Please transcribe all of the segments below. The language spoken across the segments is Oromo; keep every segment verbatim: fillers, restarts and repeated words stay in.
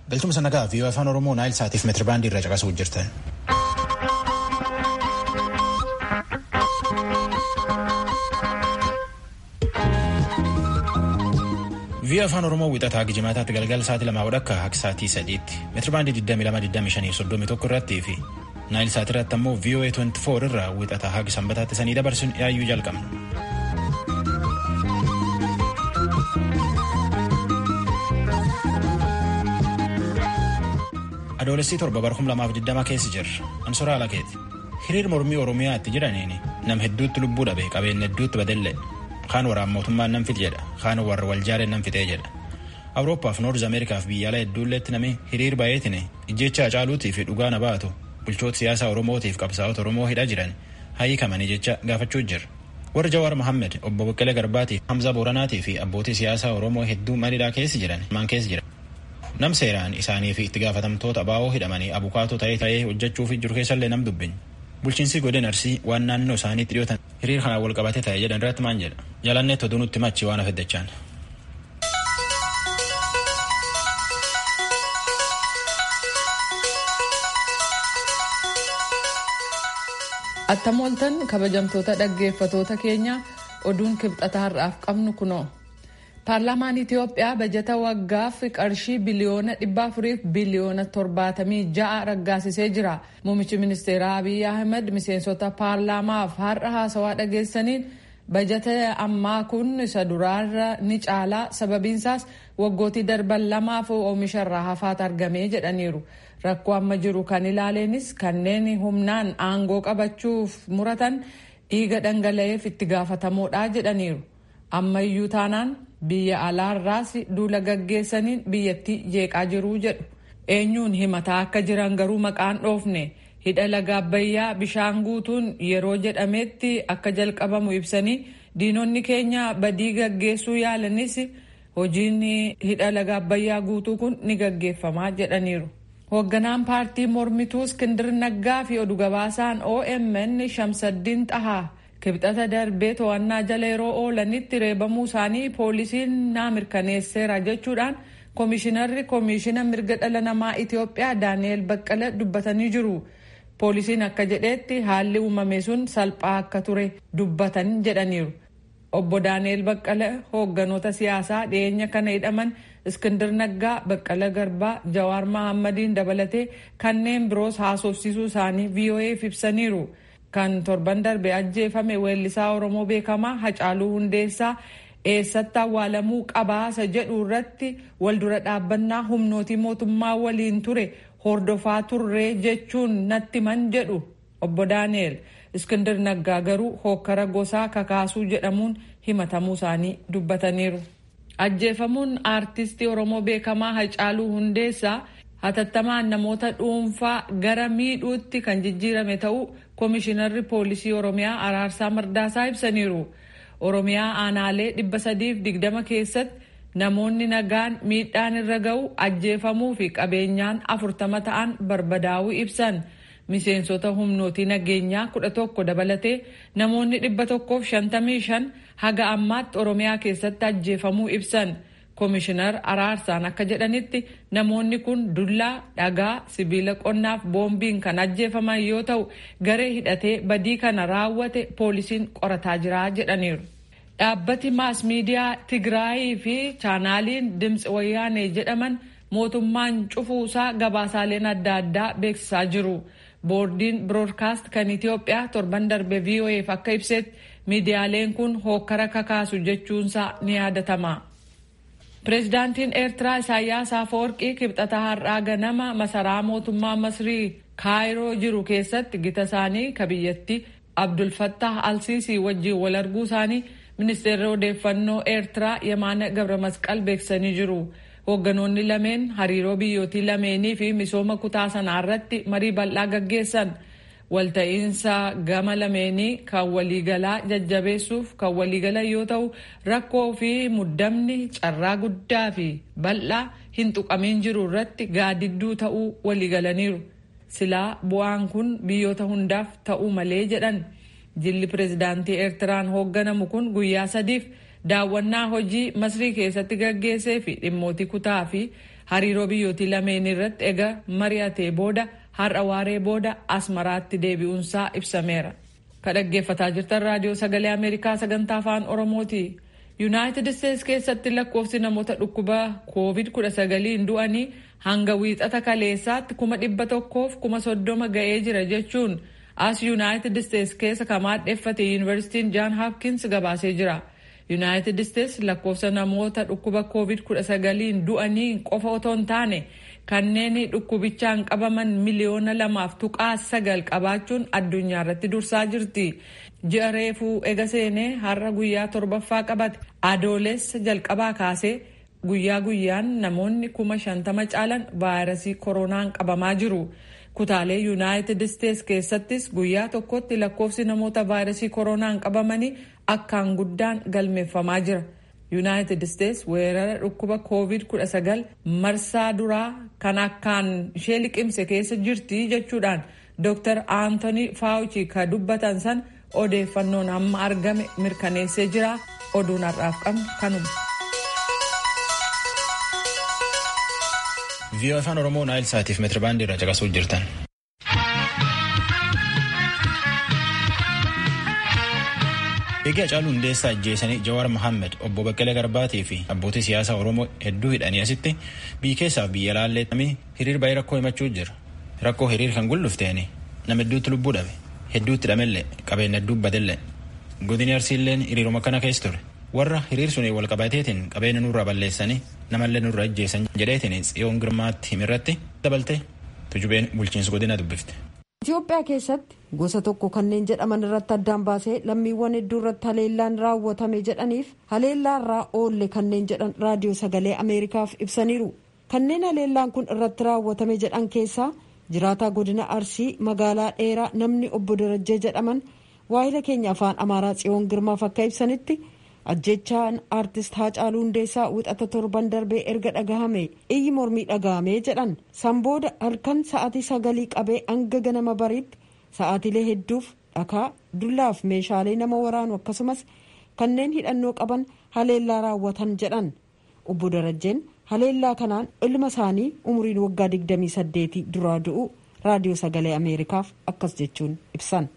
Galchuma sanagaa fi afaan Oromoo Naayil Saatiif meetirbaandii irra caqasuu jirtan. Via afaan Oromoo wixataa Gijimaataatti galgala sa'aatii lamaa wadhakka hanga sa'aatii sadiitti meetirbaandii digdamii lama digdamii shanii soddomii tokko irratti fi Naayil Saat irratti ammoo V O A digdamii afur irraa wixataa hanga sanbataatti sanii dabarsuun yaayyuu jalqabna. Adoolessii torba bara kuma lamaaf digdama keessa jirra. Ansoraa Alakeeti. Hiriir mormii Oromiyaatti jiraniin nam hedduutti lubbuu dhabe qabeenya hedduutti badellee. Kaan waraan mootummaan nam fite jedha. Kaan warra wal jaareen nam fitee jedha. Awurooppaafi Noorz Ameerikaaf biyyaalaa hedduulleetti namni hiriir baay'eetiin ijjecha Hacaaluutii fi dhugaa na baatu bulchoota siyaasaa Oromootiif qabsaa'ota Oromoo hidhaa jiran hiikamanii jecha gaafachuu jirra. Warra Jawaar Mohammed, Obbo Baqqalee Garbaatii, Hamza Booranaatii fi abbootii siyaasaa Oromoo hedduu mariidhaa keessa jiran maan keessa jira. Nam seeraan isaanii fi itti gaafatamtoota baa'oo hidhamanii abukaatoo ta'ee ta'ee hojjechuuf jiru keessallee nam dubbin. Bulchiinsi godina Arsii waan naannoo isaaniitti dhiyootan hiriir kanaan wal qabatee ta'e jedhan irratti maan jedha. Jalanneetti oduu nutti machi waan afeddachaan. Attam ooltan kabajamtoota dhaggeeffatoota keenya oduun kibxata har'aaf qabnu kunoo. Paarlaamaan Itiyoophiyaa bajata waggaaf qarshii biliyoona dhibba afuriif biliyoona torbaatamii ja'a raggaasisee jira. Muummichi ministeeraa Abiy Ahmed miseensota paarlaamaaf har'a haasawaa dhageessaniin bajata ammaa kun isa duraarra ni caalaa, sababiinsaas waggootii darban lamaaf oomisharraa hafaat argamee jedhaniiru. Rakkoo amma jiru kan ilaaleenis kanneen humnaan aangoo qabachuuf muratan dhiiga dhangala'eef itti gaafatamoodha jedhaniiru. Ammayyuu taanaan biyya alaarraas duula gaggeessaniin biyyattii jeeqaa jiruu jedhu. Eenyuun himataa akka jiran garuu maqaan dhoofne. Hidha laga Abbayyaa bishaan guutuun yeroo jedhametti akka jalqabamu ibsanii diinonni keenya badii gaggeessuu yaalanis hojiin hidha laga Abbayyaa guutuu kun ni gaggeeffamaa jedhaniiru. Hoogganaan paartii mormituu Iskindir Naggaa fi oduu gabaasaan O M N Shamsaddiin Xahaa kibxata darbee to'annaa jala yeroo oolanitti reebamuu isaanii poolisiin naa mirkaneesseera jechuudhaan koomishinarri koomishina mirga dhala namaa Itiyoophiyaa Daani'eel Baqqala dubbatanii jiru. Poolisiin akka jedheetti haalli uumame sun salphaa akka ture dubbatan jedhaniiru. Obbo Daani'eel Baqqala hoogganoota siyaasaa dhiyeenya kana hidhaman Iskindir Naggaa, Baqqala Garbaa, Jawaar Mahaammadiin dabalatee kanneen biroos haasofsiisuu isaanii V O A'f ibsaniiru. Kan torban darbe ajjeefame weellisaa Oromoo beekamaa Hacaaluu Hundeessaa eessatti awwaalamuu qabaasa jedhu irratti wal dura dhaabbannaa humnootii mootummaa waliin ture hordofaa turree jechuun natti man jedhu Obbo Daani'eel. Iskindir Naggaa garuu hokkara gosaa kakaasuu jedhamuun himatamuu isaanii dubbataniiru. Ajjeefamuun aartistii Oromoo beekamaa Hacaaluu Hundeessaa hatattamaan namoota dhuunfaa gara miidhuutti kan jijjiirame ta'uu koomishinarri poolisii Oromiyaa Araarsaa Mardaasaa ibsaniiru. Oromiyaa aanaalee dhibba sadiif digdama keessatti namoonni nagaan miidhaan irra ga'u ajjeefamuu fi qabeenyaan afurtama ta'an barbadaa'uu ibsan. Miseensota humnootii nageenyaa kudha tokko dabalatee namoonni dhibba tokkoof shantamii shan haga ammaatti Oromiyaa keessatti ajjeefamuu ibsan. Koomishinar Araarsaan akka jedhanitti namoonni kun dullaa, dhagaa, sibiila qonnaaf boombiin kan ajjeefaman yoo ta'u garee hidhatee badii kana raawwate poolisiin qorataa jira jedhaniiru. Dhaabbati maas miidiyaa Tigraayii fi chaanaaliin Dimtsi Wayyaanee jedhaman mootummaan cufuusaa gabaasaaleen adda addaa beeksisaa jiru. Boordiin Biroodkaast kan Itiyoophiyaa torban darbe V O A'f akka ibsetti miidiyaaleen kun hokkara kakaasu jechuunsaa ni yaadatama. Pireezidaantiin Eertiraa Isaayyaas Afeworqii kibxata har'aa ganama masaraa mootummaa Masrii Kaayiroo jiru keessatti gita isaanii ka biyyattii Abdul Fattah Al-Siisii wajjin wal arguu isaanii ministeerri odeeffannoo Eertiraa Yemaana Gabramasqal beeksisanii jiru. Hoogganoonni lameen hariiroo biyyootii lameenii fi misooma kutaa sanaa irratti marii bal'aa gaggeessan. Walta'iinsa gama lameenii kan waliigalaa jajjabeessuuf kan waliigala yoo ta'u rakkoo fi muddamni carraa guddaa fi bal'aa hin tuqamiin jiru irratti gaadidduu ta'uu waliigalaniiru. Silaa bu'aan kun biyyoota hundaaf ta'uu malee jedhan. Jilli pireezidaantii Eertiraan hoogganamu kun guyyaa sadiif daawwannaa hojii Masrii keessatti gaggeessee fi dhimmootii kutaa fi hariiroo biyyootii lameen irratti ega mari'atee booda har'a waaree booda Asmaraatti deebi'uunsaa ibsameera. Ka dhaggeeffataa jirtan raadiyoo sagalee Ameerikaa sagantaa afaan Oromooti. Yuunaayitid Isteetsi keessatti lakkoofsi namoota dhukkuba koovid kudha sagaliin du'anii hanga wiixata kaleessaatti kuma dhibba tokkoof kuma soddoma ga'ee jira jechuun as Yuunaayitid Isteetsi keessa ka maadheeffate Yuunivarsiitiin Jaan Hopkins gabaasee jira. Yuunaayitid Isteetsi lakkoofsa namoota dhukkuba koovid kudha sagaliin du'anii qofa otoo hin taane kanneen dhukkubichaan qabaman miliyoona lamaaf tuqaa sagal qabaachuun addunyaa irratti dursaa jirti. Ji'a reefuu ega seenee har'a guyyaa torbaffaa qabate adoolessa jalqabaa kaasee guyyaa guyyaan namoonni kuma shantama caalan vaayirasii koronaan qabamaa jiru. Kutaalee Yuunaayitid Isteetsi keessattis guyyaa tokkotti lakkoofsi namoota vaayirasii koronaan qabamanii akkaan guddaan galmeeffamaa jira. Yuunaayitid Isteetsi weerara dhukkuba koovid kudha sagal marsaa duraa kan akkaan ishee liqimse keessa jirti jechuudhaan Dooktar Anthony Fauci ka dubbatan san odeeffannoon amma argame mirkaneessee jira. Oduun har'aaf qabnu kanuma. Viiyoo afaan Oromoo Naayil Saatiif meetirabaandii irra caqasuu jirtan. Egaa Haacaaluu Hundeessaa ajjeesanii Jawaar Mohaammed, obbo Baqqalee Garbaatii fi abbootii siyaasaa Oromoo hedduu hidhanii asitti biyya keessaa biyya laallee hiriir baay'ee rakkoo himachuu jira. Rakkoo hiriir kan gullufteeni nama hedduutti lubbuu dhabe, hedduutti dhamellee, qabeenya hedduu badellee. Godini Arsiilleen hiriiruma kana keessa ture. Warra hiriir suni wal qabateetiin qabeenya nurraa balleessanii namallee nurraa ajjeesan jedheetiin Tsiyoon Girmaatti himirratti dabaltee tujubeen bulchiinsa godina dubbifte. Itoophiyaa keessatti gosa tokko kanneen jedhaman irratti addaan baasee lammiiwwan hedduu irratti haleellaan raawwatame jedhaniif haleellaa irraa oolle kanneen jedhan raadiyoo sagalee Ameerikaaf ibsaniiru. Kanneen haleellaan kun irratti raawwatame jedhan keessaa jiraataa godina Arsii magaalaa dheeraa namni obbo Darajjee jedhaman waahila keenya afaan Amaaraa Tsiyoon Girmaaf akka ibsanitti ajjechaan aartist Haacaaluu Hundeessaa wixata torban darbee erga dhagahame iyyi mormii dhagahame jedhan san booda halkan sa'aatii sagalii qabee hanga ganama bariitti sa'aatiilee hedduuf dhakaa dullaaf meeshaalee nama waraanu akkasumas kanneen hidhannoo qaban haleellaa raawwatan jedhan. Obbo Darajjeen haleellaa kanaan ilma isaanii umuriin waggaa digdamii saddeetii duraa du'u raadiyoo sagalee Ameerikaaf akkas jechuun ibsan.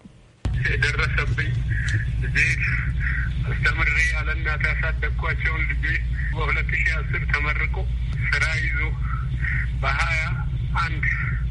አስተምሬ አለናት ያሳደግኳቸውን ልጄ በሁለት ሺህ አስር ተመርቆ ስራ ይዞ በሀያ አንድ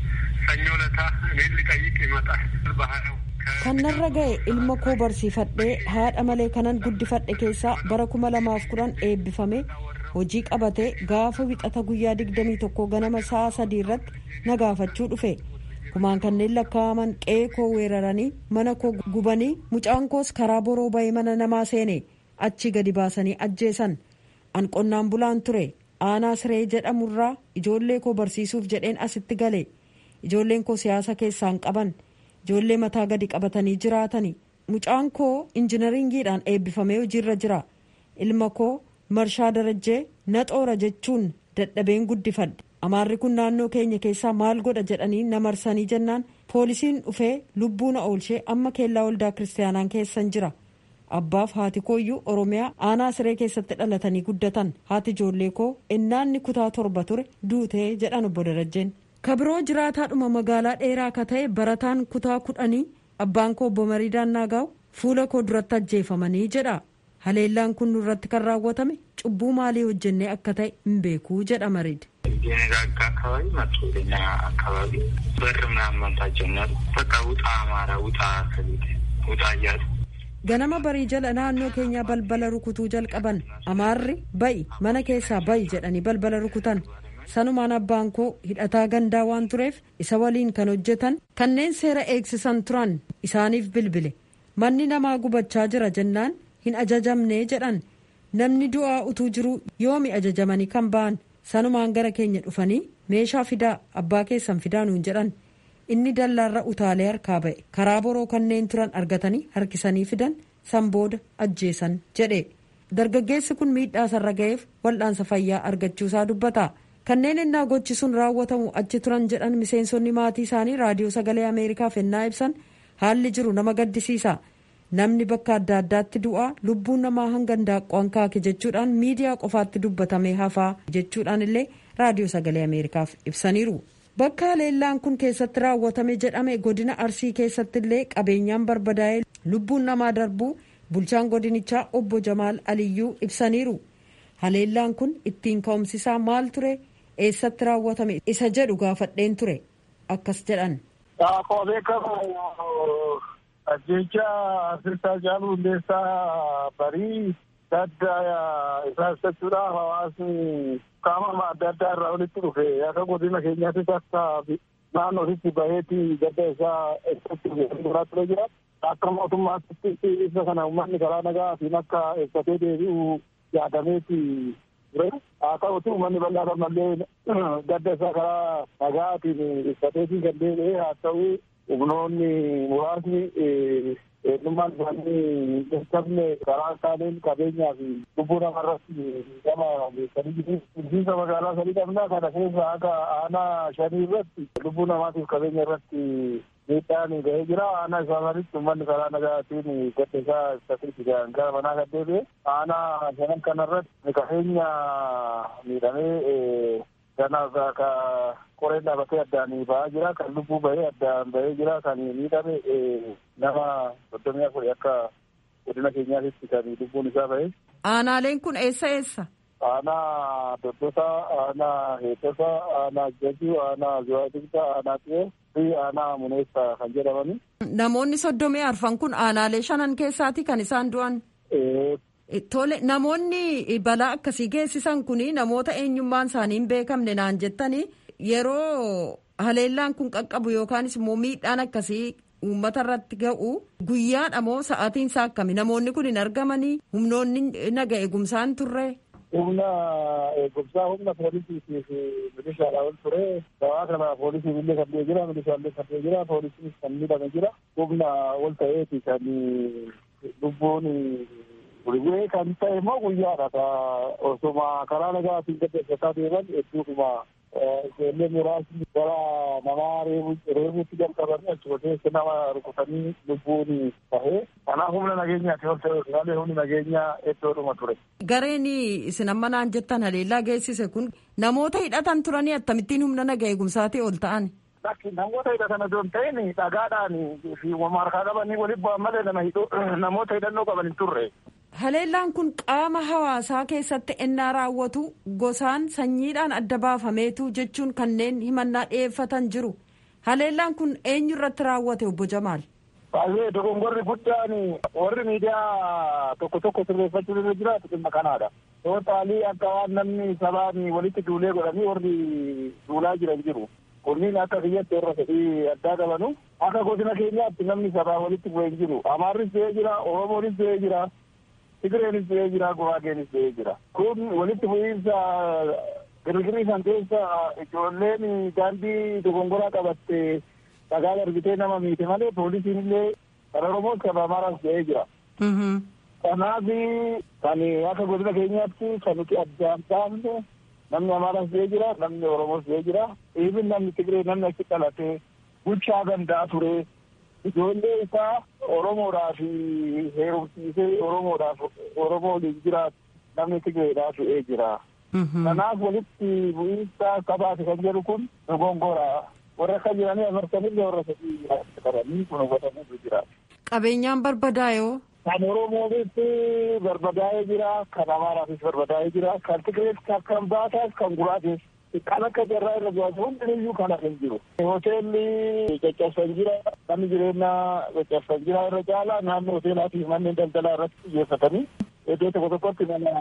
ሰኞ ለታ እኔን ሊጠይቅ ይመጣል። በሀያው kannarra ga'e ilma koo barsiifadhee haadha malee kanan guddifadhe keessaa bara kuma lamaaf kudhan eebbifame hojii qabatee gaafa wixata guyyaa digdamii tokko ganama sa'a sadii irratti na gaafachuu dhufe. Kumaan kanneen lakkaa'aman qe'ee koo weeraranii mana koo gubanii mucaan koos karaa boroo ba'ee mana namaa seene achi gadi baasanii ajjeesan. An qonnaan bulaan ture aanaa siree jedhamurraa ijoollee koo barsiisuuf jedheen asitti gale. Ijoolleen koo siyaasa keessaan qaban ijoollee mataa gadi qabatanii jiraatani. Mucaan koo injinaringiidhaan eebbifamee hojiirra jira. Ilma koo Marshaa Darajjee na xoora jechuun dadhabeen guddifadhe. Amaarri kun naannoo keenya keessaa maal godha jedhanii na marsanii jennaan poolisiin dhufee lubbuu na oolchee amma keellaa waldaa kiristaanaan keessan jira. Abbaaf haati kooyyuu Oromiyaa aanaa siree keessatti dhalatanii guddatan. Haati ijoollee koo innaanni kutaa torba ture duutee jedhan obbo Darajjeen. Kabiroo jiraataadhuma magaalaa dheeraa ka ta'e barataan kutaa kudhanii abbaan koo obbo Mariidaan Naagaaw fuula koo duratti ajjeefamanii jedha. Haleellaan kun nurratti kan raawwatame cubbuu maalii hojjennee akka ta'e hin beekuu jedha Mariid. የነጋጋ አካባቢ መጡ ወደኛ አካባቢ በር ምናምን መምታት ጀመሩ። በቃ ውጣ አማራ ውጣ ከቤት ውጣ እያሉ ganama barii jala naannoo keenya balbala rukutuu jalqaban. Amaarri ba'i mana keessaa ba'i jedhanii balbala rukutan. Sanumaan abbaan koo hidhataa gandaa waan tureef isa waliin kan hojjetan kanneen seera eegsisan turan isaaniif bilbile. Manni namaa gubachaa jira jennaan hin ajajamne jedhan. Namni du'aa utuu jiru yoomi ajajamanii kan ba'an. Sanumaan gara keenya dhufanii meeshaa fidaa abbaa keessan fidaa nuun jedhan. Inni dallaarra utaalee harkaa ba'e karaa boroo kanneen turan argatanii harkisanii fidan san booda ajjeesan jedhe. Dargaggeessi kun miidhaa sarra ga'eef wal'aansa fayyaa argachuusaa dubbata. Kanneen innaa gochi sun raawwatamu achi turan jedhan miseensonni maatii isaanii raadiyoo sagalee Ameerikaaf ennaa ibsan haalli jiru nama gaddisiisa. Namni bakka adda addaatti du'aa lubbuun namaa hanga handaaqqoo hankaake jechuudhaan miidiyaa qofaatti dubbatamee hafaa jechuudhaan illee raadiyoo sagalee ameerikaaf ibsaniiru. bakka haleellaan kun keessatti raawwatame jedhame godina arsii keessatti illee qabeenyaan barbadaa'ee lubbuun namaa darbuu bulchaan godinichaa obbo Jamaal Aliyyuu ibsaniiru. haleellaan kun ittiin ka'umsisaa maal ture, eessatti raawwatame isa jedhu gaafadheen ture akkas jedhan. Akkuma beekamu ajjecha asirraa jaaluu hundeessaa barii dadda isaa ibsachuudhaaf hawaasni qaama adda addaa irraa walitti dhufe akka godina keenyaattis akka naannootti baheetii gadda isaa ibsachuudhaaf ture jira. Akka mootummaatti ibsa kana uummanni karaa nagaatiin akka ibsatee deebi'u yaadameeti ture. Haa ta'utu uummanni bal'aa mallee gadda isaa karaa nagaatiin ibsateetii kan deebi'e haa ta'u humnoonni muraasni eenyummaan isaanii dadhabne karaa isaaniin qabeenyaa fi lubbuu namarratti gama geessanii jiru. Bulchiinsa magaalaa sadii qabnaa kana keessa akka aanaa shanii irratti lubbuu namaatiif qabeenya irratti miidhaan gahee jira. Aanaa isaaniitti uummanni karaa nagaatiin gadda isaa ibsateetti gara manaa kan deebi'e. Aanaa shanan kanarratti qabeenya miidhamee kanaaf akka qoreen dhaabatee addaan ba'aa jira. Kan lubbuu bahee addaan bahee jira. Kan miidhame nama soddomii afur akka godina keenyaatti kan lubbuun isaa bahee. Aanaaleen kun eessa eessa? Aanaa Doddosaa, aanaa Heettosaa, aanaa Jajuu, aanaa Zuwaadigdaa, aanaa Xiyee fi aanaa Muneessaa kan jedhamani. Namoonni soddomii arfan kun aanaalee shanan keessaati kan isaan du'an? Tole, namoonni balaa akkasii geessisan kun namoota eenyummaan isaanii hin beekamne naan jettanii yeroo haleellaan kun qaqqabu yookaanis immoo miidhaan akkasii uummata irratti ga'u guyyaadha moo sa'aatiin isaa akkami? Namoonni kun hin argamanii? Humnoonni naga eegumsaan turre? Humna eegumsaa humna poolisii fi milishaadhaa ol ture. Gabaa kana poolisii illee kan dhiye jira, milishaallee kan dhiye jira, poolisiin kan miidhame jira. Humna ol ta'eeti kan lubbuun Gurguree kan ta'e immoo guyyaadha. Osuma karaa nagaatiin gaggeessataa deeman hedduudhuma ijoollee muraasni gara namaa reebuutti jalqabanii achuma keessa nama rukutanii lubbuun bahee. Kanaaf humna nageenyaati ol ta'e osoo humni nageenyaa hedduudhuma ture. Gareen isin amma naan jettan haleellaa geessise kun namoota hidhatan turanii akkamittiin humna naga eegumsaatii ol ta'an? Namoota hidhatan osoo hin ta'in dhagaadhaan fi markaa qabanii walitti bu'an malee namoota hidhannoo qaban hin turre. Haleellaan kun qaama hawaasaa keessatti ennaa raawwatu gosaan sanyiidhaan adda baafameetu jechuun kanneen himannaa dhiyeeffatan jiru. Haleellaan kun eenyu irratti raawwate obbo Jamaal? Baay'ee dogongorri guddaan warri miidiyaa tokko tokko sirreeffachuu irra jiraatu dhimma kanaadha. Tootaalii akka waan namni sabaan walitti duulee godhanii warri duulaa jiran jiru. Kunniin akka biyyatti irra fedhii addaa qabanu akka godina keenyaatti namni sabaa walitti bu'ee jiru. Amaarris ta'ee jira, Oromoonis ta'ee jira. Tigireenis ta'ee jira, Guraageenis ta'ee jira. Kun walitti bu'iinsa girgirii san keessa ijoolleen daandii dogongoraa qabatte dhagaa darbitee nama miite malee poolisiin illee kan Oromoos kan Amaaraas ta'ee jira. Kanaaf kan akka godina keenyaatti kan nuti addaan taa'amne namni Amaaraas ta'ee jira, namni Oromoos ta'ee jira. Even namni Tigiree namni achi dhalatee bulchaa gandaa ture. Ijoollee isaa Oromoodhaaf heerumsiisee Oromoodhaaf Oromoo waliin jiraatu namni Tigireedhaaf fe'ee jira. Kanaaf walitti bu'iinsa sabaati kan jedhu kun dogongora. Warra akka jiranii amartanillee warra sadii qabanii kun hubatamuu jira. Qabeenyaan barbadaa'oo? Kan Oromoonis barbadaa'ee jira, kan Amaaraafis barbadaa'ee jira, kan Tigirees kan Baataas kan Guraagees. Kan akka jarraa irra jiraatu hundinuyyuu kana hin jiru. Hoteelli caccabsan jira, namni jireenyaa caccabsan jira irra caalaa naannoo hoteelaatii manneen daldalaa irratti xiyyeeffatanii iddoo tokko tokkotti mana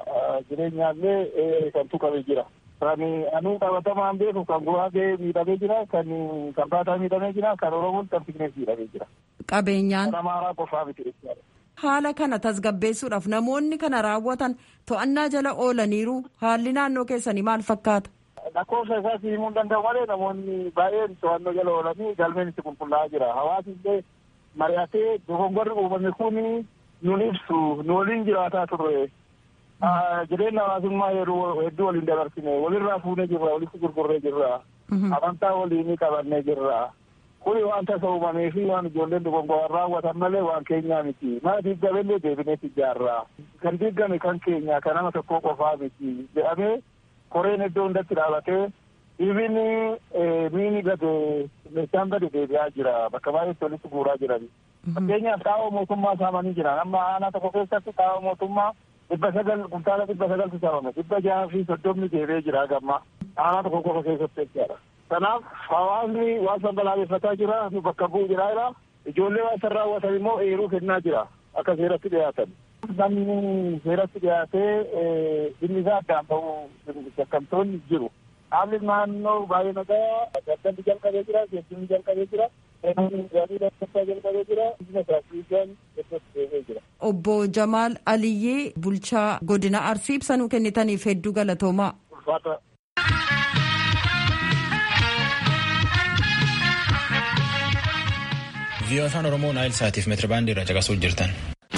jireenyaallee kan tuqame jira. Kan anuu qabatamaan beeku kan Guraagee miidhamee jira, kan kan Baataa miidhamee jira, kan Oromoon kan Tigirees miidhamee jira. Qabeenyaan? Kan Amaaraa qofaa miti jechuudha. Haala kana tasgabbeessuudhaaf namoonni kana raawwatan to'annaa jala oolaniiru. Haalli naannoo keessanii maal fakkaata? Lakkoofsa isaas himuu danda'u malee namoonni baay'een to'annoo jala oolanii galmeen itti qulqullaa'aa jira. Hawaasni illee mari'atee dogongorri uumame kun nun ibsu nu waliin jiraataa turre. Jireenya hawaasummaa yeroo hedduu waliin dabarsine walirraa fuunee jirra, walitti gurgurree jirra. Amantaa waliin qabannee jirra. Kuni waan tasa uumamee fi waan ijoolleen dogongoraan raawwatan malee waan keenyaa miti. Mana diigamellee deebineet ijaarraa. Kan diigame kan keenya kan nama tokkoo qofaa miti jedhamee koreen iddoo hundatti dhaabatee ibin miini gade meeshaan gadi deebi'aa jira bakka baay'eetti walitti guuraa jiran. Fakkeenyaaf xaa'oo mootummaa saamanii jiran amma aanaa tokko keessatti xaa'oo mootummaa dhibba sagal kumtaala dhibba sagaltu saamame dhibba jaha fi soddomni deebi'ee jira gamma aanaa tokko qofa keessatti jechaadha. Kanaaf hawaasni waan san balaaleffataa jira nu bakka bu'u jira ijoollee waan san raawwatan immoo eeruu kennaa jira akka seeratti dhiyaatan. Namni seeratti dhiyaatee dhimmi isaa addaan ba'uu shakkamtoonni jiru. Haalli naannoo baay'ee nagaa daldalli jalqabee jira, geejjibni jalqabee jira, gaarii lammaffaa jalqabee jira, biyya taasisaan keessatti deemee jira. Obbo Jamaal Aliyyee bulchaa godina Arsii ibsa nuu kennitaniif hedduu galatoomaa. Ulfaata. Viiyoo afaan Oromoo Naayil Saatiif meetirabaandii irra caqasuu jirtan.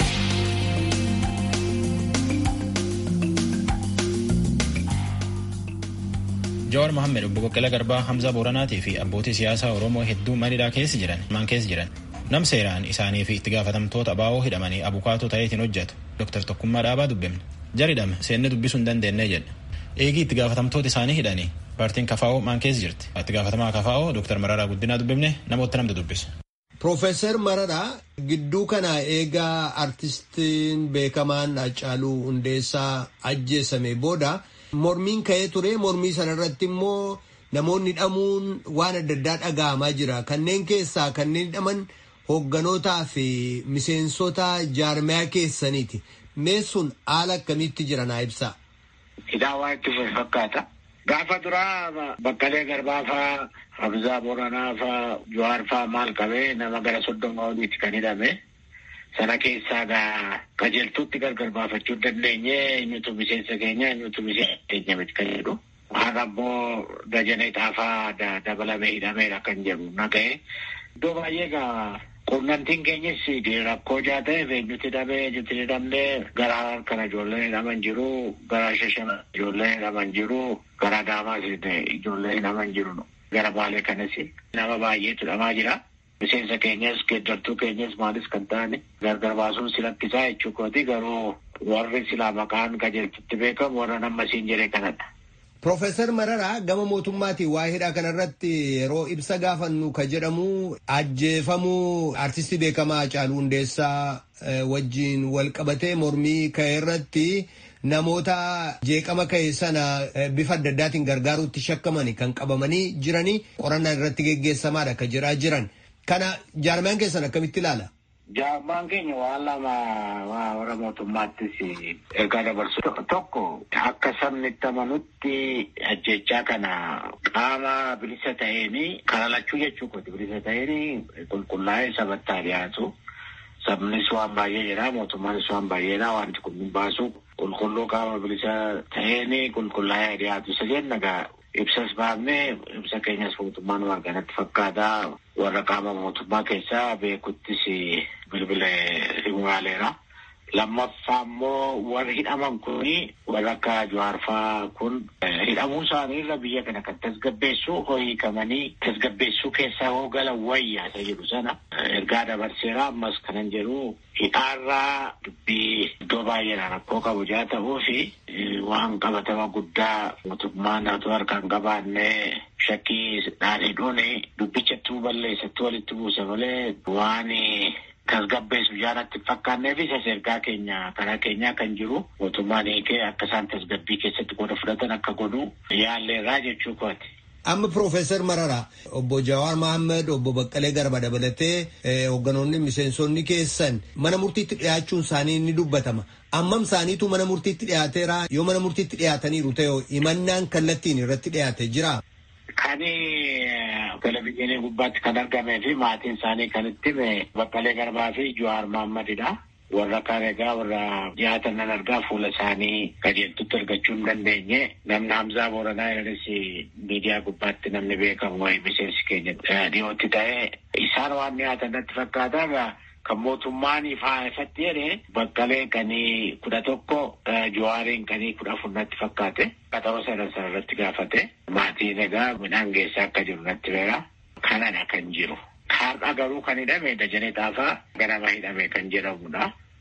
Jawaar Mohaammed obbo Baqqalaa Garbaa Hamzaa Booranaatii fi abbootii siyaasaa Oromoo hedduu manidhaa keessa jiran maan keessa jiran nam seeraan isaanii fi itti gaafatamtoota abaa'oo hidhamanii abukaatoo ta'eetiin hojjetu Dr. Tokkummaa Dhaabaa dubbifne jaridhame seenne dubbisuu hin dandeenye jedha. Eegii itti gaafatamtoota isaanii hidhanii paartiin kafaa'oo maan keessa jirti. Itti gaafatamaa kafaa'oo Dr. Mararaa Guddinaa dubbifne namoota namtu dubbisa. Profeesar Mararaa gidduu kana eegaa artistiin beekamaan Hacaaluu Hundeessaa ajjeesame booda mormiin ka'ee ture. Mormii sanarratti immoo namoonni hidhamuun waan adda addaa dhaga'amaa jira. Kanneen keessaa kanneen hidhaman hoogganotaa fi miseensota jaarmiyaa keessaniiti. Mee sun haala akkamitti jira naa ibsaa? Hidhaa waa itti fakkaata. Gaafa duraa Baqqalee Garbaa faa, Hamzaa Booranaa faa, Jawaar faa maal qabee nama gara soddoma oliitti kan hidhame. Sana keessaa gaa qajeeltuutti gargar baafachuu dandeenye eenyutu miseensa keenya eenyutu miseensa keenya miti kan jedhu. Waan ammoo Dajanee Xaafaa dabalamee hidhameera kan jedhu naga'e. Iddoo baay'ee gaa quunnamtiin keenyas rakkoo jaa ta'eef eenyutti hidhamee eenyutti hidhamnee gara Harar kana ijoolleen hidhaman jiru, gara Shashamannee ijoolleen hidhaman jiru, gara Adaamaas ijoolleen hidhaman jiru. Gara Baalee kanas nama baay'eetu hidhamaa jira. Miseensa keenyas geeddartuu keenyas maalis kan ta'ani gargar baasuun si lakkisaa jechuu kooti garuu warri silaa maqaan qajeeltutti beekamu warra nama siin jedhee kanadha. Profeesar Mararaa gama mootummaatiin waa hidhaa kanarratti yeroo ibsa gaafannu ka jedhamu ajjeefamuu artistii beekamaa Hacaaluu Hundeessaa wajjin wal qabatee mormii ka'e irratti namoota jeeqama ka'e sana bifa adda addaatiin gargaaruutti shakkamani kan qabamanii jiranii qorannaan irratti geggeessamaadha ka jiraa jiran. Kana jaarmaan keessan akkamitti ilaala? Jaarmaan keenya waan lama warra mootummaattis ergaa dabarsu. Tokko akka sabni itti amanutti ajjechaa kana qaama bilisa ta'een kalalachuu jechuu kooti. Bilisa ta'een qulqullaa'ee sabattaa dhiyaatu. Sabnis waan baay'ee jira, mootummaanis waan baay'eedha. Wanti kun hin baasu qulqulluu qaama bilisa ta'een qulqullaa'ee dhiyaatu. Isa jenna gaa ibsas baafnee ibsa keenyas mootummaan waan kanatti fakkaata. Warra qaama mootummaa keessaa beekuttis bilbila himuuraaleera. Lammaffaa immoo warri hidhaman kun warra akka Jawaarfaa kun hidhamuu isaaniirra biyya kana kan tasgabbeessuu hiikamanii tasgabbeessuu keessaa hoo galan wayyaa isa jedhu sana ergaa dabarseera. Ammas kanan jedhu hidhaarraa dubbii iddoo baay'eedhaan rakkoo qabu jaa ta'uu fi waan qabatama guddaa mootummaan haa harkaan qabaanne shakkii dhaadhiidhuun dubbichattuu balleessattuu walitti buusa malee waan tasgabbeessu jaanatti fakkaannee fi isa ergaa keenya karaa keenyaa kan jiru mootummaan eegee akka isaan tasgabbii keessatti qooda fudhatan akka godhu yaalleerraa jechuu kooti. Amma Profeesar Mararaa obbo Jawaar Mohaammed obbo Baqqalee Garbaa dabalatee hoogganoonni miseensonni keessan mana murtiitti dhiyaachuun isaanii ni dubbatama. Ammam isaaniitu mana murtiitti dhiyaateera yoo mana murtiitti dhiyaataniiru ta'e himannaan kallattiin irratti dhiyaate jira. Kani televizyiinii gubbaatti kan argamee fi maatiin isaanii kan itti Baqqalee Garbaa fi Jawaar Mohaammadidha. Warra kaan egaa warra dhiyaatan nan argaa fuula isaanii qajeeltutti argachuu hin dandeenye. Namni Hamzaa Booranaa irranis miidiyaa gubbaatti namni beekamu waa'ee miseensi keenya dhiyootti ta'ee isaan waan dhiyaatan natti fakkaata. Kan mootummaan ifatti jedhee Baqqaleen kanii kudha tokko Jawaariin kanii kudha afur natti fakkaate. Qaxaroo sana sanarratti gaafate. Maatiin egaa midhaan geessaa akka jiru natti beeka. Kanadha kan jiru. Har'a garuu kan hidhame Dajanee Xaafaa ganama hidhame kan jedhamudha.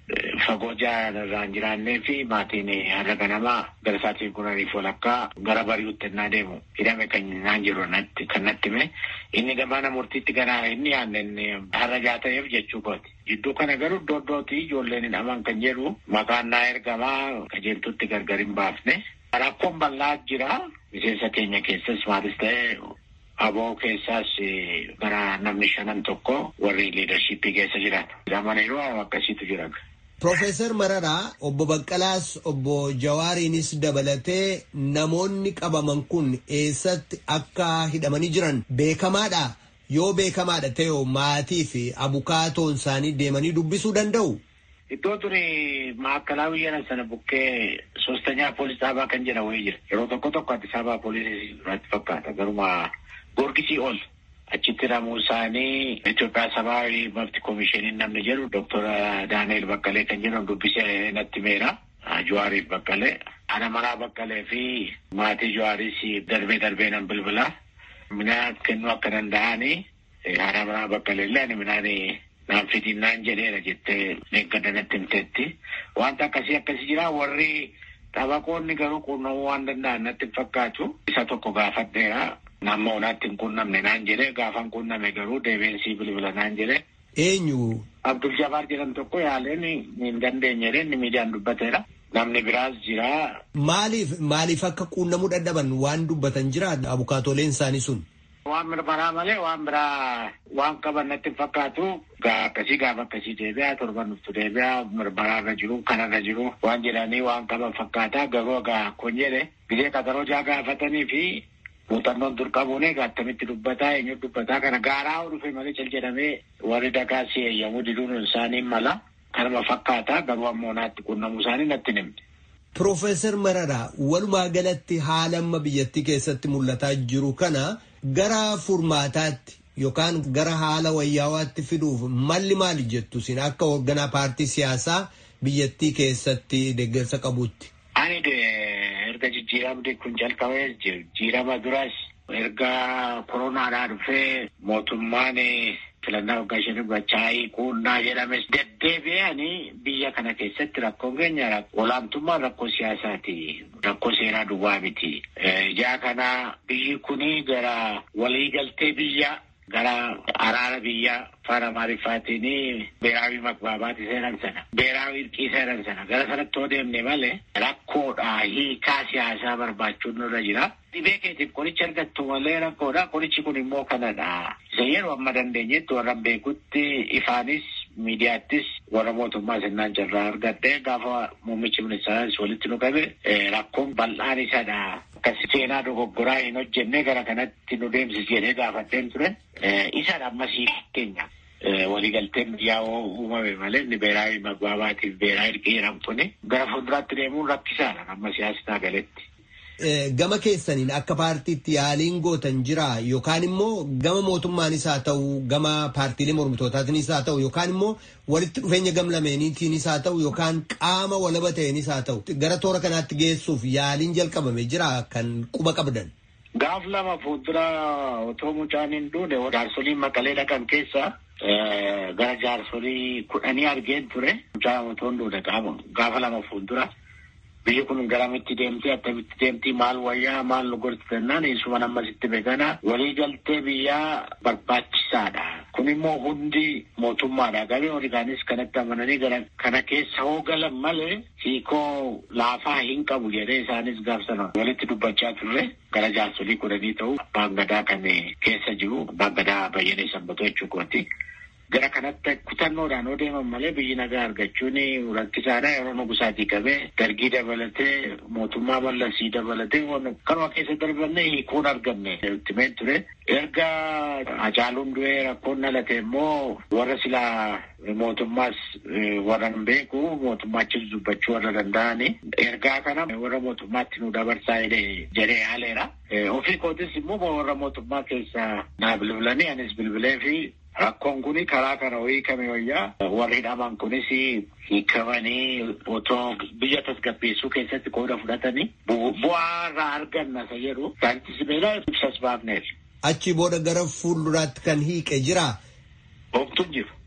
fagoo irraan jiraannee fi maatiin har'a ganamaa gara isaatiin kunaniif walakkaa gara bari'utti ennaa deemu hidhame kan naan jiru natti kan natti hime inni gamaana murtiitti ganaa inni yaanne har'a jaatayeef jechuu kooti. Jidduu kana garuu iddoo iddootti ijoolleen hidhaman kan jedhu maqaan naa ergamaa qajeeltutti gargar hin baafne. Rakkoon bal'aa jira miseensa keenya keessas maalis ta'e aboo keessaas gara namni shanan tokko warri liidarshiippii keessa jiran. Hidhamaniiru akkasiitu jira. Profeesar Mararaa obbo Baqqalaas obbo Jawaariinis dabalatee namoonni qabaman kun eessatti akka hidhamanii jiran beekamaadha. Yoo beekamaadha ta'e maatii fi abukaatoon isaanii deemanii dubbisuu danda'u. Iddoo turi maakalaa biyya sana bukkee soostanyaa poolis dhaabaa kan jedha wayii jira. Yeroo tokko tokko Addis Ababaa poolisii irratti fakkaata. Garuma Goorgisii ol achitti ramuu isaanii Itoophiyaa Sabaawi Mafti Koomishiniin namni jedhu Doktor Daaneel Baqqalee kan jedhamu dubbisee natti meera. Jawaariif Baqqalee. Ana Maraa Baqqalee fi maatii Jawaariis darbee darbee nan bilbila. Minaa kennuu akka danda'anii Ana Maraa Baqqalee illee ani minaanii naan fidinnaan jedheera jettee eeggadda natti himteetti. Wanta akkasii akkasii jira warri taphaqoonni garuu quunnamuu waan danda'an natti fakkaatu. Isa tokko gaafadheera. Namma onaatti hin quunnamne naan jedhe gaafan quunname garuu deebiinsii bilbila naan jedhe. Eenyu? Abdul Jabaar jedhan tokko yaaleen hin dandeenye inni miidiyaan dubbateera. Namni biraas jira. Maaliif maaliif akka quunnamuu dadhaban waan dubbatan jira abukaatoleen isaanii sun? Waan mirbanaa malee waan biraa waan qaban natti fakkaatu akkasii gaafa akkasii deebi'aa torban dhuftu deebi'aa mirbanaarra jiru kanarra jiru waan jedhanii waan qaban fakkaata garuu egaa kun jedhe biyya qataroo jaa gaafatanii fi muuxannoon dur qabuun egaa attamitti dubbataa eenyu dubbataa kana gaaraa dhufe malee cal jedhamee warri dagaa si eeyyamuu diduun isaanii mala kanuma fakkaata garuu ammoo naatti quunnamuu isaanii natti nimte. Profeesar Mararaa walumaa galatti haala amma biyyattii keessatti mul'ataa jiru kana gara furmaataatti yookaan gara haala wayyaawaatti fiduuf malli maali jettu isin akka hoogganaa paartii siyaasaa biyyattii keessatti deeggarsa qabutti? Ani erga jijjiiramni kun jalqabee jijjiirama duras erga koronaadhaa dhufee mootummaan filannaa waggaa shanii bachaa'ii quunnaa jedhames deddeebi'anii biyya kana keessatti rakkoon keenya olaantummaan rakkoo siyaasaati. Rakkoo seeraa duwwaa miti. Ijaa kana biyyi kuni gara waliigaltee biyya gara araara biyya afaan Amaariffaatiin beeraawi maqbaabaati seenan sana. Beeraawi irqii seenan sana. Gara sanatti yoo deemne malee rakkoodha hiikaa siyaasaa barbaachuun nurra jira. Dhibee keetiif qoricha argattu malee rakkoodha. Qorichi kun immoo kanadha. Isa yeroo amma dandeenyetti warra beekutti ifaanis miidiyaattis warra mootummaa sennaan carraa argattee gaafa muummichi ministeeras walitti nu qabe rakkoon bal'aan isadha. Akkas seenaa dogoggoraa hin hojjenne gara kanatti nu deemsis jedhee gaafatteen ture. Isadha ammasii keenya. Waliigalteen biyyaa uumame malee inni beeraawi maqbaabaatiif beeraawi irqii jedhamtuni gara fuulduraatti deemuun rakkisaadha amma siyaasni galetti. Gama keessaniin akka paartiitti yaaliin gootan jira yookaan immoo gama mootummaanis haa ta'u gama paartiilee mormitootaatiinis haa ta'u yookaan immoo walitti dhufeenya gam lameeniitiinis haa ta'u yookaan qaama walaba ta'eenis haa ta'u gara toora kanaatti geessuuf yaaliin jalqabame jira kan quba qabdan. Gaaf lama fuuldura otoo mucaan hin duune jaarsoliin Maqalee dhaqan keessa gara jaarsolii kudhanii argeen ture mucaan otoo hin duune gaafa lama fuuldura. Biyyi kun garamitti deemtee attamitti deemtii maal wayyaa maal nu gortitannaan isuma ammasitti beekana waliigaltee biyyaa barbaachisaadha. Kun immoo hundi mootummaadha. Garee hoogganaanis kanatti amananii gara kana keessa hoogalan malee hiikoo laafaa hin qabu jedhee isaanis gaafsana walitti dubbachaa turre gara jaarsolii kudhanii ta'u abbaan gadaa kan keessa jiru abbaan gadaa Bayyanee Sanbatoo jechuu kooti. Gara kanatti kutannoodhaan yoo deeman malee biyyi nagaa argachuun rakkisaadha. Yeroo nugusaatii qabee dargii dabalatee mootummaa ballasii dabalatee kanuma keessa darbannee hiikuun argamne ultimeen ture. Erga Hacaaluun du'ee rakkoon dhalate immoo warra silaa mootummaas warra hin beeku mootummaachis dubbachuu warra danda'ani. Ergaa kana warra mootummaatti nu dabarsaa jedhee haaleera. Ofii kootis immoo warra mootummaa keessaa naa bilbilanii anis bilbilee fi rakkoon kuni karaa kana hiikame wayyaa warri hidhaman kunis hiikamanii otoo biyya tasgabbeessuu keessatti qooda fudhatanii bu'aa irraa arganna isa jedhu saayintismeedhaa ibsas baafneef. Achi booda gara fuulduraatti kan hiike jira. Homtuun jiru.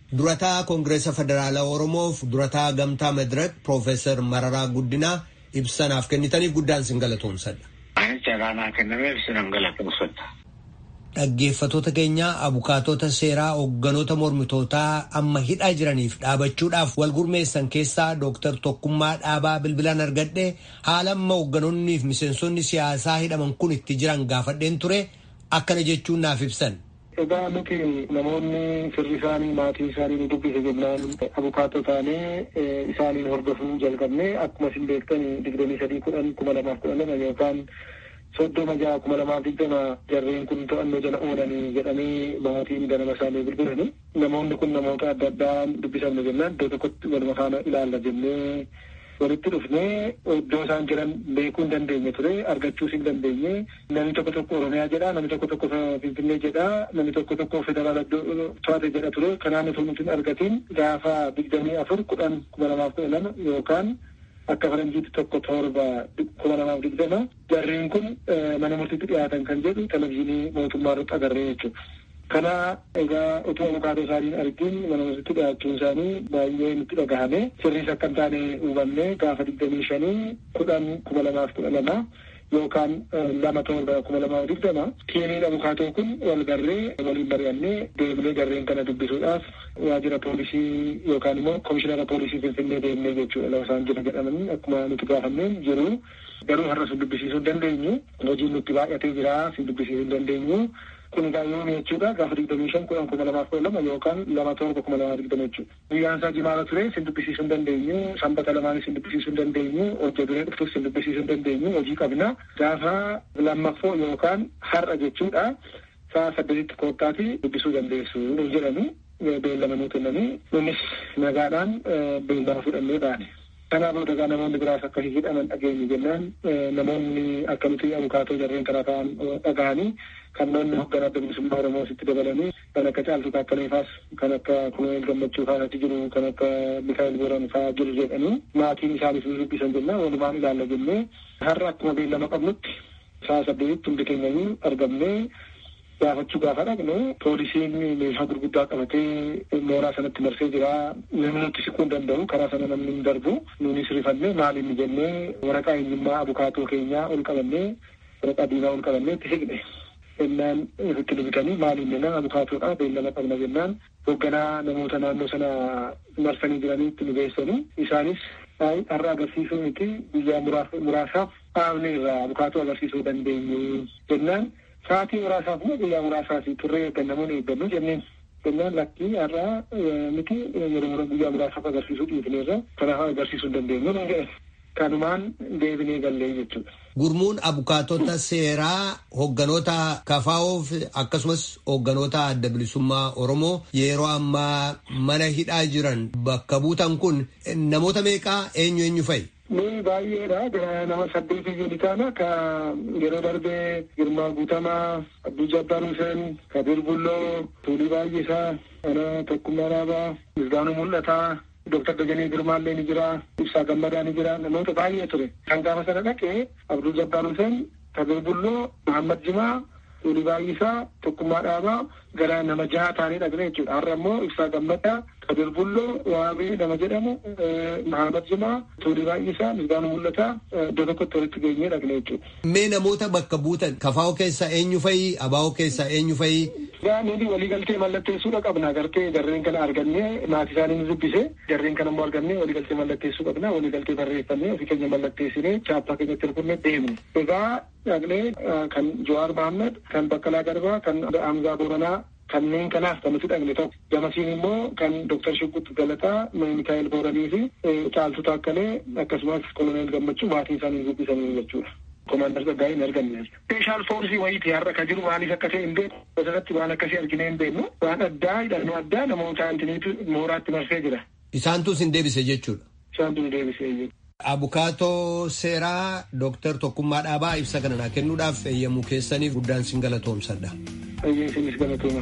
Durataa Koongireesa Federaalaa Oromoof durataa Gamtaa Madirak Piroofeesar Mararaa Guddinaa ibsanaaf kennitaniif guddaan sin galatoomsadha. Ani jalaanaa kennameef sin galatoomsadha. Dhaggeeffatoota keenya abukaatota seeraa hoogganoota mormitootaa amma hidhaa jiraniif dhaabachuudhaaf wal gurmeessan keessaa Dooktar Tokkummaa Dhaabaa bilbilaan argadhe haala amma hoogganoonniif miseensonni siyaasaa hidhaman kun itti jiran gaafadheen ture akkana jechuun naaf ibsan. Egaa nuti namoonni firri isaanii maatii isaanii nu dubbise jennaan abukaatoo taanee isaaniin hordofuu jalqabne akkuma isin beektan digdamii sadii kudhan kuma lamaaf kudha lama yookaan soddoma jaha kuma lamaaf digdama jarreen kun to'annoo jala oolanii jedhanii maatiin ganama isaanii bilbilani. Namoonni kun namoota adda addaa dubbisamne jennaan iddoo tokkotti waluma faana ilaalla jennee walitti dhufnee iddoo isaan jiran beekuu hin dandeenye ture argachuus hin dandeenye namni tokko tokko Oromiyaa jedha namni tokko tokko Finfinnee jedha namni tokko tokko federaala to'ate jedha ture kanaan utuu nuti hin argatiin gaafa digdamii afur kudhan kuma lamaaf kudha lama yookaan akka faranjiitti tokko torba kuma lamaaf digdama jarreen kun mana murtiitti dhiyaatan kan jedhu televizyiinii mootummaa irratti agarree jechuudha. Kana egaa utuu abukaatoo isaanii argin mana murtiitti dhiyaachuun isaanii baay'ee nutti dhagahame sirriis akka hin taane hubanne gaafa digdamii shanii kudhan kuma lamaaf kudha lama yookaan lama torba kuma lamaaf digdama tiimiin abukaatoo kun wal garree waliin mari'annee deemnee garreen kana dubbisuudhaaf waajjira poolisii yookaan immoo komishinara poolisii Finfinnee deemnee jechuudha lafa isaan jira jedhamanii akkuma nuti gaafanneen jiru garuu har'a sun dubbisiisuu hin dandeenyu hojiin nutti baay'atee jira sin dubbisiisuu hin dandeenyu. Kun gaayyoon jechuudha gaafa digdamii shan kudhan kuma lamaaf kudha lama yookaan lama torba kuma lamaaf digdama jechuudha. Guyyaan isaa jimaala ture sin dubbisiisuu hin dandeenyu sanbata lamaan sin dubbisiisuu hin dandeenyu hojii duree dhuftus sin dubbisiisuu hin dandeenyu hojii qabna gaafa lammaffoo yookaan har'a jechuudha sa'a saddeetitti koottaati dubbisuu dandeessu nuun jedhanii beellama nuu kennanii nunis nagaadhaan beellama fudhannee baane. Kanaaf dagaa namoonni biraas akka hidhaman dhageenye jennaan namoonni akka nuti abukaatoo jarreen kana ta'an dhaga'anii kan namoonni hoogganaa bilisummaa Oromoo sitti dabalanii kan akka Caaltuu Taakkaleefaas kan akka Kuneel Gammachuu fa'aatti jiru kan akka Mikaa'el Booran fa'aa jiru jedhanii maatiin isaaniif dubbisan jennaan walumaan ilaalla jennee har'a akkuma beellama qabnutti sa'a saddeetitti hundi keenyayyuu argamnee gaafachuu gaafa dhaqne poolisiin meeshaa gurguddaa qabatee mooraa sanatti marsee jira namni nutti siquu hin danda'u karaa sana namni hin darbu nuunis rifannee maaliin jennee waraqaa eenyummaa abukaatoo keenyaa ol qabannee waraqaa diimaa ol qabannee itti siqne jennaan itti dubbatanii maaliin jennaan abukaatoodha beellama qabna jennaan hoogganaa namoota naannoo sana marsanii jiranii itti nu geessanii isaanis har'a agarsiisuu miti guyyaa muraasaaf dhaabne irraa abukaatoo agarsiisuu dandeenyu jennaan. Sa'aatii muraasaaf moo guyyaa muraasaaf turree eeggannamuun eeggannu jenneen jennaan lakkii har'aa miti yeroo guyyaa muraasaaf agarsiisuu dhiifneerra kanaaf agarsiisuu hin dandeenyu nun jedhe kanumaan deebinee gallee jechuudha. Gurmuun abukaatota seeraa hoogganoota kafaa'oof akkasumas hoogganoota adda bilisummaa Oromoo yeroo ammaa mana hidhaa jiran bakka buutan kun namoota meeqaa eenyu eenyu fa'i? Nuyi baay'eedha nama saddeet iyyuu taana ka yeroo darbee Girmaa Guutamaa, Abduu Jabbaar Huseen, Kadir Bulloo, Tuulii Baay'isaa, Ana Tokkummaa Dhaabaa, Misgaanuu Mul'ataa, Dooktar Dajanee Girmaallee ni jira, Ibsaa Gammadaa ni jira, namoota baay'ee ture. Kan gaafa sana dhaqee Abduu Jabbaar Huseen, Kadir Bulloo, Mahammad Jimaa, Tuulii Baay'isaa, Tokkummaa Dhaabaa gara nama jaha taanii dhaqne jechuudha. Har'a immoo Ibsaa Gammadaa, Kadir Bulloo, Waabee nama jedhamu, Mahammad Jimaa, Tuulii Baay'isaa, Misgaanuu Mul'ataa iddoo tokkotti walitti geenyee dhaqne jechuudha. Mee namoota bakka buutan kafaa'oo keessaa eenyu fa'i? Abaa'oo keessaa eenyu fa'i? Gaa nuti waliigaltee mallatteessuudha qabna gartee jarreen kana argannee maatii isaanii nu dubbise jarreen kana immoo argannee waliigaltee mallatteessuu qabna waliigaltee barreeffannee ofii keenya mallatteessinee chaappaa keenyatti hirkunnee deemne. Egaa dhaqnee kan Jawaar Mohaammed, kan Baqqalaa Garbaa, kan Hamzaa Booranaa kanneen kanaaf kan nuti dhaqne tokko. Gamasiin immoo kan Dooktar Shuggut Galataa, Mikaa'el Booranii fi Caaltuu Taakkalee akkasumas Koloneel Gammachuu maatii isaanii dubbisanii jechuudha. Komaandar Tsaggaayee hin arganne. Speeshaal foorsii wayiiti har'a ka jiru maaliif akka ta'e hin beeku. Asirratti waan akkasii arginee hin beeknu. Waan addaa hidhannoo addaa namoota antiniitu mooraatti marsee jira. Isaantus hin deebise jechuudha. Isaantu hin deebise jechuudha. Abukaatoo seeraa Dooktar Tokkummaa Dhaabaa ibsa kana naa kennuudhaaf eeyyamuu keessaniif guddaan sin galatoomsadha. Eeyyee isinis galatooma.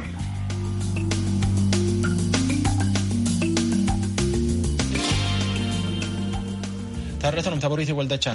Taarrata namta boriitii waldachaa